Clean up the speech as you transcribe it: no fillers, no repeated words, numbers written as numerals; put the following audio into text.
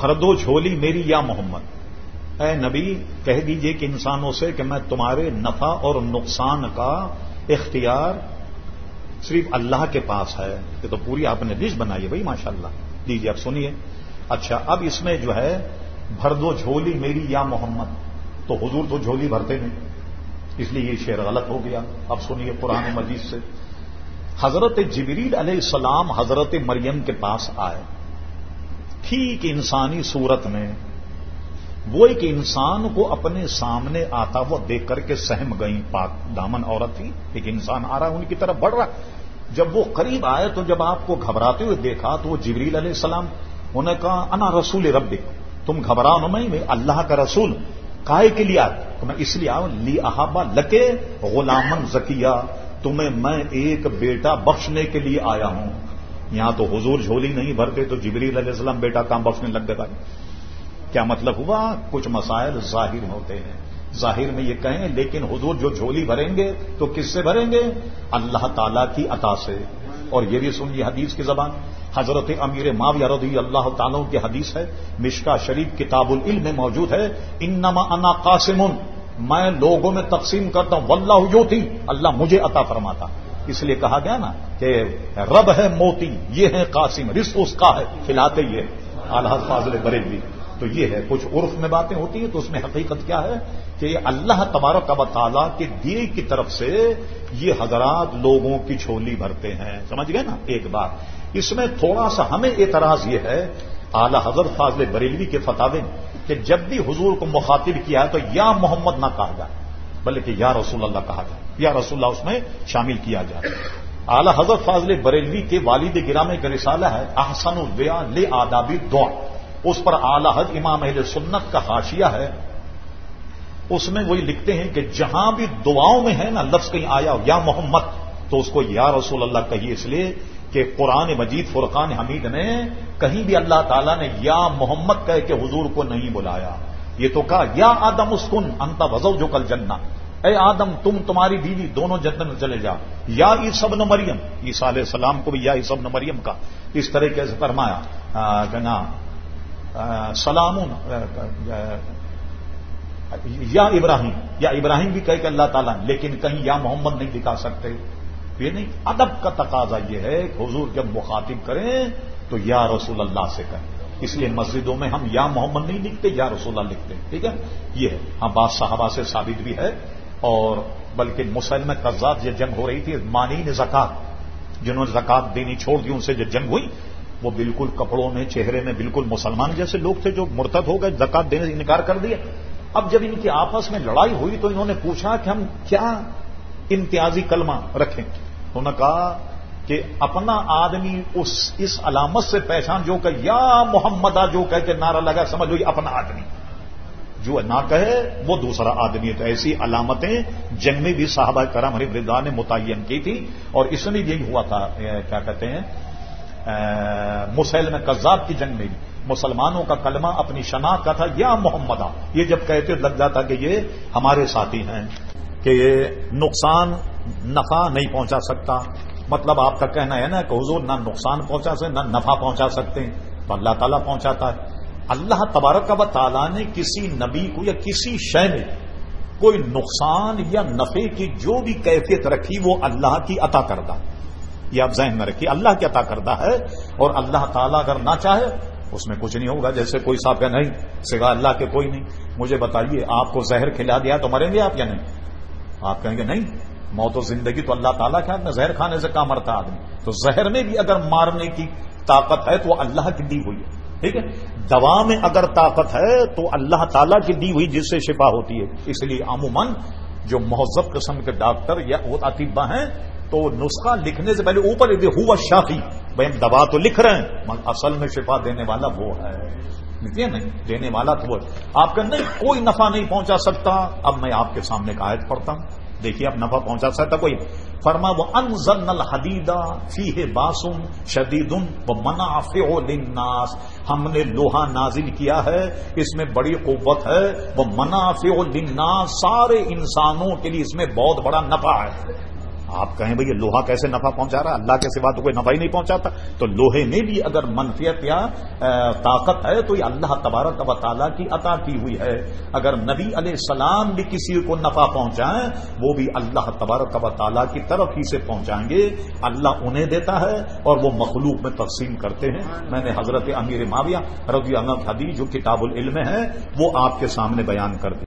بھر دو جھولی میری یا محمد، اے نبی کہہ دیجئے کہ انسانوں سے کہ میں تمہارے نفع اور نقصان کا اختیار صرف اللہ کے پاس ہے. یہ تو پوری آپ نے ڈش بنائی ہے بھائی ماشاءاللہ. دیجیے اب سنیے. اچھا اب اس میں جو ہے بھر دو جھولی میری یا محمد، تو حضور تو جھولی بھرتے نہیں، اس لیے یہ شعر غلط ہو گیا. اب سنیے قرآن مجید سے. حضرت جبریل علیہ السلام حضرت مریم کے پاس آئے، ٹھیک انسانی صورت میں. وہ ایک انسان کو اپنے سامنے آتا وہ دیکھ کر کے سہم گئی. پاک دامن عورت تھی، ایک انسان آ رہا ہے ان کی طرف بڑھ رہا. جب وہ قریب آئے تو جب آپ کو گھبراتے ہوئے دیکھا تو وہ جبریل علیہ السلام، انہوں نے کہا انا رسول ربک، تم گھبراؤ میں اللہ کا رسول. کائے کے لیے آئے؟ تو میں اس لیے آؤں لی احابا لکے غلامن زکیہ، تمہیں میں ایک بیٹا بخشنے کے لیے آیا ہوں. یہاں تو حضور جھولی نہیں بھرتے تو جبریل علیہ السلام بیٹا کام بخشنے لگ گئے. کیا مطلب ہوا؟ کچھ مسائل ظاہر ہوتے ہیں، ظاہر میں یہ کہیں لیکن حضور جو جھولی بھریں گے تو کس سے بھریں گے؟ اللہ تعالیٰ کی عطا سے. اور یہ بھی سنیے حدیث کی زبان. حضرت امیر معاویہ رضی اللہ تعالیٰ کی حدیث ہے، مشکا شریف کتاب العلم میں موجود ہے. انما انا قاسم، میں لوگوں میں تقسیم کرتا ہوں، واللہ یؤتی، اللہ مجھے عطا فرماتا. اس لیے کہا گیا نا کہ رب ہے موتی، یہ ہے قاسم، رزق اس کا ہے، کھلاتے یہ اعلی حضرت فاضل بریلوی. تو یہ ہے، کچھ عرف میں باتیں ہوتی ہیں تو اس میں حقیقت کیا ہے کہ اللہ تبارک و تعالیٰ کے دیے کی طرف سے یہ حضرات لوگوں کی جھولی بھرتے ہیں. سمجھ گئے نا ایک بات. اس میں تھوڑا سا ہمیں اعتراض یہ ہے اعلی حضرت فاضل بریلوی کے فتاوے کہ جب بھی حضور کو مخاطب کیا ہے تو یا محمد نہ کہا جائے بلکہ یا رسول اللہ کہا جائے، یا رسول اللہ اس میں شامل کیا جائے. اعلی حضرت فاضل بریلوی کے والد گرامی کا رسالہ ہے احسن البیان لآداب الدعاء، اس پر اعلی حضرت امام اہل سنت کا حاشیہ ہے. اس میں وہی لکھتے ہیں کہ جہاں بھی دعاؤں میں ہے نا لفظ کہیں آیا یا محمد تو اس کو یا رسول اللہ کہیے، اس لیے کہ قرآن مجید فرقان حمید نے کہیں بھی اللہ تعالیٰ نے یا محمد کہہ کے حضور کو نہیں بلایا. یہ تو کہا یا آدم اسکن انت وزوجک الجنہ، اے آدم تم تمہاری بیوی دونوں جنت میں چلے جا. یا عیسی ابن مریم، عیسیٰ علیہ السلام کو بھی یا عیسی ابن مریم کا اس طریقے سے فرمایا کہ نا سلام یا ابراہیم، یا ابراہیم بھی کہہ کہ اللہ تعالیٰ، لیکن کہیں یا محمد نہیں دکھا سکتے. یہ نہیں، ادب کا تقاضا یہ ہے کہ حضور جب مخاطب کریں تو یا رسول اللہ سے کہیں. اس لیے مسجدوں میں ہم یا محمد نہیں لکھتے، یا رسول اللہ لکھتے. ٹھیک ہے، یہ ہے. ہاں بات صحابہ سے ثابت بھی ہے. اور بلکہ مسلمہ قذات یہ جنگ ہو رہی تھی مانین زکات، جنہوں نے زکات دینی چھوڑ دی، ان سے جو جنگ ہوئی وہ بالکل کپڑوں میں چہرے میں بالکل مسلمان جیسے لوگ تھے جو مرتد ہو گئے، زکات دینے سے انکار کر دیا. اب جب ان کی آپس میں لڑائی ہوئی تو انہوں نے پوچھا کہ ہم کیا امتیازی کلمہ رکھیں. انہوں نے کہا کہ اپنا آدمی اس علامت سے پہچان جو کہ یا محمدہ جو کہہ کے نعرہ لگا، سمجھ لو یہ اپنا آدمی، جو نہ کہے وہ دوسرا آدمی ہے. تو ایسی علامتیں جنگ میں بھی صحابہ کرام رضوان نے متعین کی تھی. اور اس میں یہی ہوا تھا، کیا کہتے ہیں، مسیلمہ کذاب کی جنگ میں بھی مسلمانوں کا کلمہ اپنی شناخت کا تھا یا محمدہ. یہ جب کہتے لگ جاتا کہ یہ ہمارے ساتھی ہیں، کہ یہ نقصان نفع نہیں پہنچا سکتا. مطلب آپ کا کہنا ہے نا کہ حضور نہ نقصان پہنچا سکتے نہ نفع پہنچا سکتے ہیں، تو اللہ تعالیٰ پہنچاتا ہے. اللہ تبارک و تعالیٰ نے کسی نبی کو یا کسی شے میں کوئی نقصان یا نفع کی جو بھی کیفیت رکھی وہ اللہ کی عطا کردہ. یہ آپ ذہن میں رکھیے، اللہ کی عطا کردہ ہے. اور اللہ تعالیٰ اگر نہ چاہے اس میں کچھ نہیں ہوگا. جیسے کوئی صاحب کہ نہیں سوا اللہ کے کوئی نہیں. مجھے بتائیے آپ کو زہر کھلا دیا تو مریں گے آپ یا نہیں؟ آپ کہیں گے نہیں، موت و زندگی تو اللہ تعالیٰ کے ہاتھ میں، زہر کھانے سے کہاں مرتا آدمی. تو زہر میں بھی اگر مارنے کی طاقت ہے تو وہ اللہ کی دی ہوئی ہے. ٹھیک ہے، دوا میں اگر طاقت ہے تو اللہ تعالیٰ کی دی ہوئی جس سے شفا ہوتی ہے. اس لیے عموماً جو مہذب قسم کے ڈاکٹر یا وہ اطباء ہیں تو نسخہ لکھنے سے پہلے اوپر ہوا شافی، بھائی ہم دوا تو لکھ رہے ہیں مگر اصل میں شفا دینے والا وہ ہے. نہیں دینے والا تو وہ. آپ کا نہیں کوئی نفع نہیں پہنچا سکتا. اب میں آپ کے سامنے ایک آیت پڑھتا ہوں، دیکھیے اب نفع پہنچا سکتا کوئی. فرما وہ انزلنا الحدید فیہ باس شدید ومنافع للناس، ہم نے لوہا نازل کیا ہے اس میں بڑی قوت ہے، وہ منافع للناس، سارے انسانوں کے لیے اس میں بہت بڑا نفع ہے. آپ کہیں بھئی یہ لوہا کیسے نفع پہنچا رہا ہے؟ اللہ کے سوا تو کوئی نفع ہی نہیں پہنچاتا. تو لوہے میں بھی اگر منفعت یا طاقت ہے تو یہ اللہ تبارک و تعالیٰ کی عطا کی ہوئی ہے. اگر نبی علیہ السلام بھی کسی کو نفع پہنچائیں وہ بھی اللہ تبارک و تعالیٰ کی طرف ہی سے پہنچائیں گے. اللہ انہیں دیتا ہے اور وہ مخلوق میں تقسیم کرتے ہیں. میں نے حضرت امیر معاویہ رضی اللہ عنہ حدیث جو کتاب العلم ہے وہ آپ کے سامنے بیان کر دی.